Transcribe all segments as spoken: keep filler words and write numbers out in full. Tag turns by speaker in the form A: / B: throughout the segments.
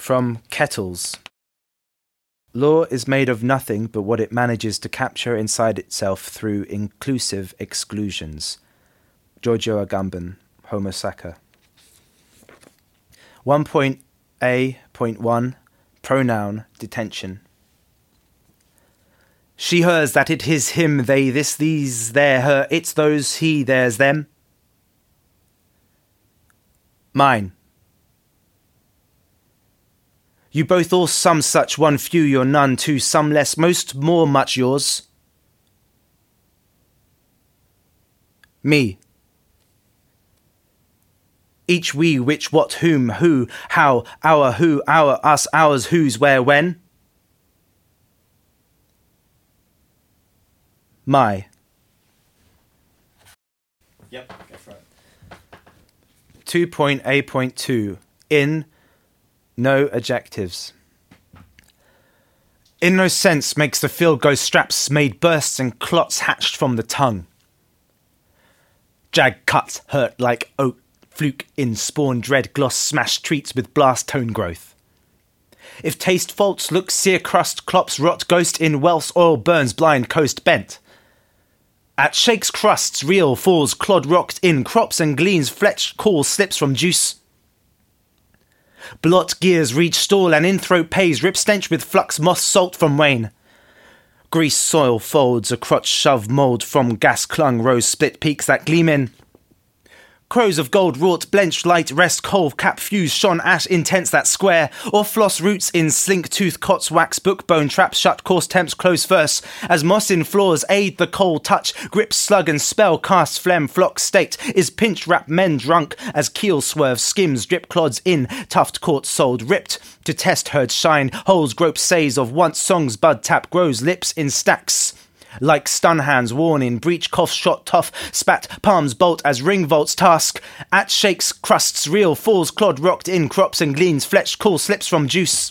A: From Kettles. Law is made of nothing but what it manages to capture inside itself through inclusive exclusions. Giorgio Agamben, Homo Sacer. one point A point one Pronoun Detention. She, hers, that, it, his, him, they, this, these, their, her, it's, those, he, theirs, them. Mine. You both all some such, one few your none, two some less, most more much yours. Me. Each we, which, what, whom, who, how, our, who, our, us, ours, whose, where, when. My.
B: Yep, go for it.
A: two point A point two. In. No adjectives. In no sense makes the field go straps made bursts and clots hatched from the tongue. Jag cuts hurt like oak fluke in spawn dread gloss smashed treats with blast tone growth. If taste faults look sear crust clops rot ghost in Welsh oil burns blind coast bent. At shakes crusts real falls clod rocked in crops and gleans fletched call slips from juice. Blot gears reach stall and in throat pays rip stench with flux moss salt from wane. Grease soil folds a crotch shove mould from gas clung rose split peaks that gleam in. Crows of gold wrought blenched light rest coal cap fuse shone ash intense that square or floss roots in slink tooth cots wax book bone trap shut coarse temps close verse as moss in floors aid the coal touch grip slug and spell cast phlegm flock staked is pinch wrap men drunk as keel swerve skims drip clods in tuft court sold ripped to test herd shine holes grope says of once songs bud tap grows lips in stacks. Like stun hands worn in breech cough shot tough spat palms bolt as ring vaults task at shakes crusts reel falls clod rocked in crops and gleans fletched cool slips from juice.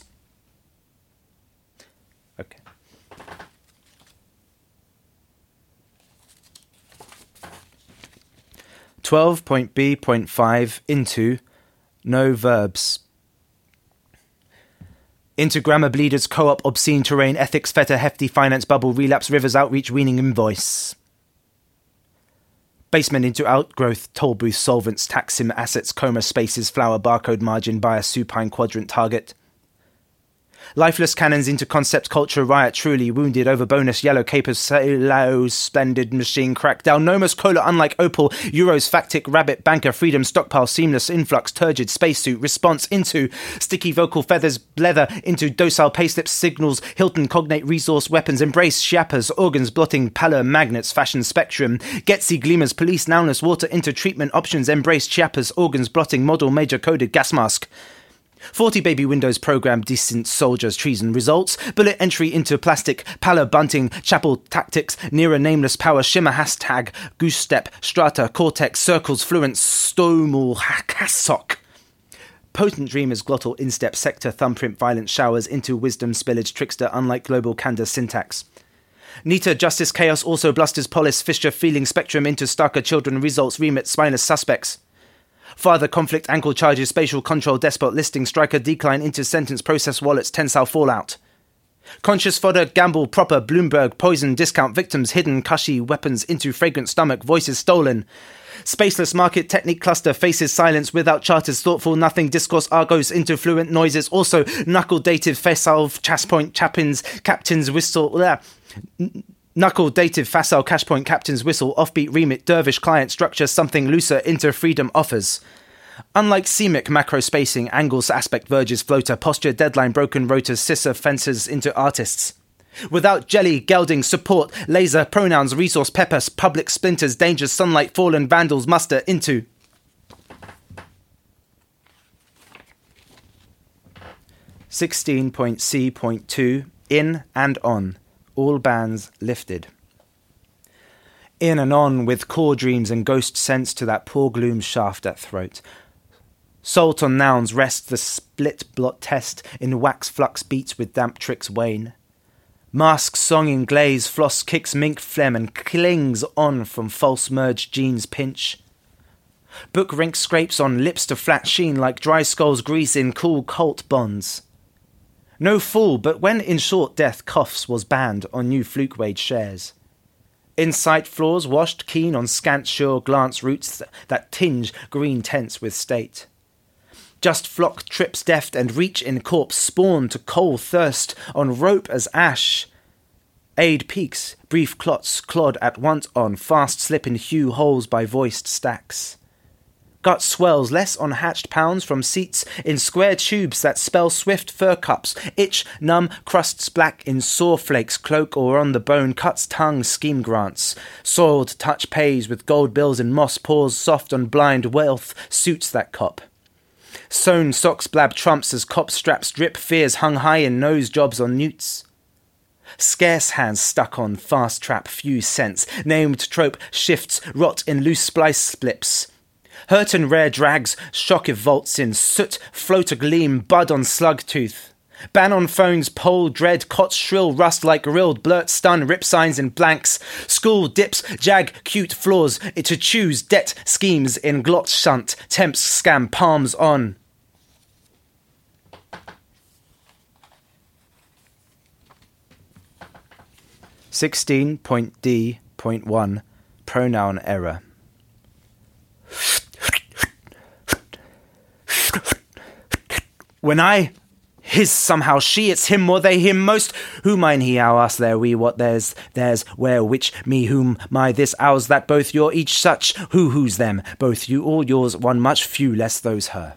A: Okay. twelve point B point five into no verbs. Into grammar bleeders, co-op, obscene terrain, ethics, feta, hefty, finance, bubble, relapse, rivers, outreach, weaning, invoice. Basement into outgrowth, toll booth, solvents, taxim, assets, coma, spaces, flower, barcode, margin, buyer, supine, quadrant, target. Lifeless cannons into concept, culture, riot, truly, wounded, over bonus, yellow capers, salo, splendid, machine, crackdown, nomos, cola, unlike opal, euros, factic, rabbit, banker, freedom, stockpile, seamless, influx, turgid, spacesuit, response into sticky vocal feathers, leather, into docile payslips, signals, Hilton, cognate, resource, weapons, embrace, shiapas, organs, blotting, pallor, magnets, fashion, spectrum, Getsy, gleamers, police, nowness, water, into treatment, options, embrace, chiapas, organs, blotting, model, major, coded, gas mask. forty baby windows program decent soldiers treason results bullet entry into plastic pallor bunting chapel tactics nearer nameless power shimmer hashtag goose step strata cortex circles fluent stomal cassock potent dreamers glottal instep sector thumbprint violent showers into wisdom spillage trickster unlike global candor syntax. Nita, justice, chaos, also blusters, polis, Fisher, feeling spectrum into starker children, results, remit, spineless suspects. Father, conflict, ankle charges, spatial control, despot, listing, striker, decline, into sentence, process, wallets, tensile, fallout. Conscious fodder, gamble, proper, Bloomberg, poison, discount, victims, hidden, cushy, weapons, into fragrant stomach, voices stolen. Spaceless market, technique, cluster, faces, silence, without charters, thoughtful, nothing, discourse, argos, into fluent noises, also knuckle, dative, facile, chas point, chapins, captains, whistle, blah. Knuckle, dative, facile, cash point, captain's whistle, offbeat, remit, dervish, client, structure, something looser, into freedom, offers. Unlike semic, macro spacing, angles, aspect, verges, floater, posture, deadline, broken rotors, scissor, fences, into artists. Without jelly, gelding, support, laser, pronouns, resource, peppers, public splinters, dangers, sunlight, fallen, vandals, muster, into. sixteen point C point two, in and on. All bands lifted. In and on with core dreams and ghost sense to that poor gloom shaft at throat. Salt on nouns rest the split blot test in wax flux beats with damp tricks wane. Mask song in glaze floss kicks mink phlegm and clings on from false merged jeans pinch. Book rink scrapes on lips to flat sheen like dry skulls grease in cool Colt bonds. No fool, but when in short death coughs was banned on new fluke wage shares. Insight floors washed keen on scant sure glance roots that tinge green tents with state. Just flock trips deft and reach in corpse spawn to coal thirst on rope as ash. Aid peaks, brief clots clod at once on fast slip in hue holes by voiced stacks. Gut swells less on hatched pounds from seats in square tubes that spell swift fur cups, itch numb crusts black in sore flakes cloak or on the bone cuts tongue scheme grants, soiled touch pays with gold bills and moss paws soft on blind wealth suits that cop. Sewn socks blab trumps as cop straps drip fears hung high in nose jobs on newts. Scarce hands stuck on fast trap few cents, named trope shifts rot in loose splice slips. Hurt and rare drags, shock if vaults in, soot, float a gleam, bud on slug tooth. Ban on phones, pole, dread, cots shrill, rust like grilled, blurt, stun, rip signs in blanks. School dips, jag, cute flaws, it to choose, debt, schemes in glot shunt, temps, scam, palms on. sixteen point D point one Pronoun error. When I, his somehow she, it's him more they him most. Who mine he, our us, there we, what theirs, theirs, where, which, me, whom, my, this, ours, that, both, your, each, such, who, whose, them, both you, all yours, one, much, few, less, those, her.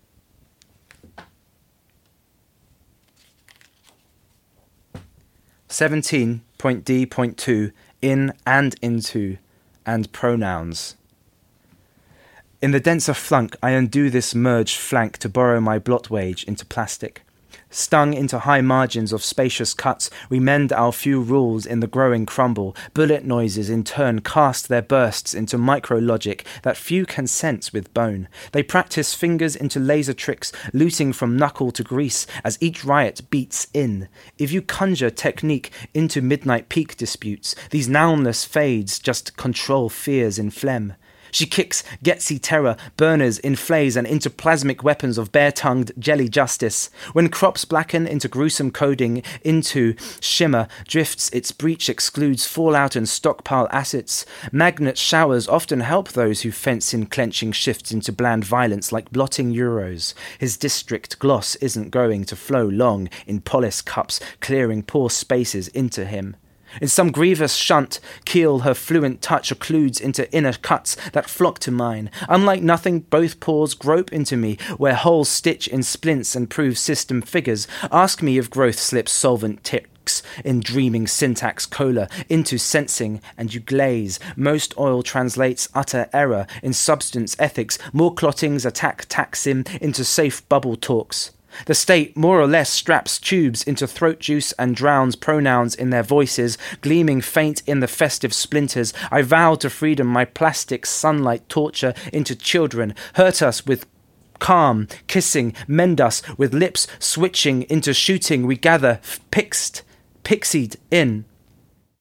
A: seventeen point D point two In and into and pronouns. In the denser flunk, I undo this merged flank to borrow my blot wage into plastic. Stung into high margins of spacious cuts, we mend our few rules in the growing crumble. Bullet noises in turn cast their bursts into micro-logic that few can sense with bone. They practice fingers into laser tricks, looting from knuckle to grease as each riot beats in. If you conjure technique into midnight peak disputes, these nounless fades just control fears in phlegm. She kicks Getsy terror, burners, inflays, and into plasmic weapons of bare-tongued jelly justice. When crops blacken into gruesome coding, into shimmer, drifts its breach excludes fallout and stockpile assets. Magnet showers often help those who fence in clenching shifts into bland violence like blotting euros. His district gloss isn't going to flow long in polis cups, clearing poor spaces into him. In some grievous shunt, keel her fluent touch occludes into inner cuts that flock to mine. Unlike nothing, both paws grope into me, where holes stitch in splints and prove system figures. Ask me if growth slips solvent ticks in dreaming syntax cola into sensing, and you glaze. Most oil translates utter error in substance ethics. More clottings attack Taksim into safe bubble talks. The state more or less straps tubes into throat juice and drowns pronouns in their voices, gleaming faint in the festive splinters. I vow to freedom my plastic sunlight torture into children, hurt us with calm, kissing, mend us with lips switching into shooting. We gather, pixed, pixied in.